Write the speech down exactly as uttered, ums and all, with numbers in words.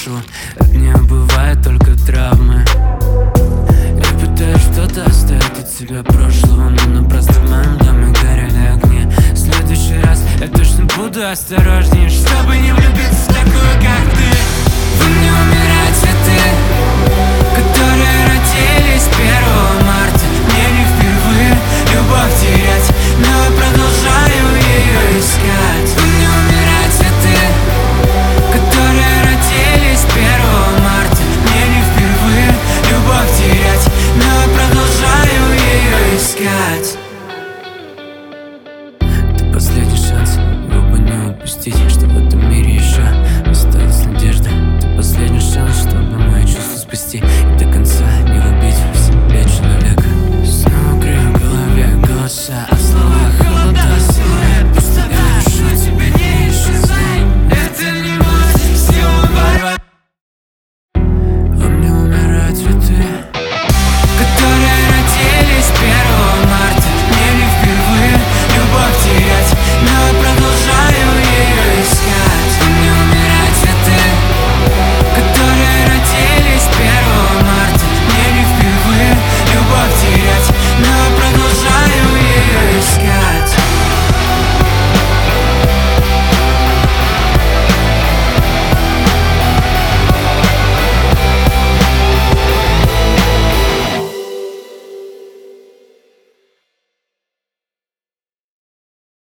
прошу. От нее бывают только травмы. Я пытаюсь что-то оставить от себя прошлого, но напрасно в моем доме горели огни. В следующий раз я точно буду осторожнее, чтобы не влюбиться в такую, как ты.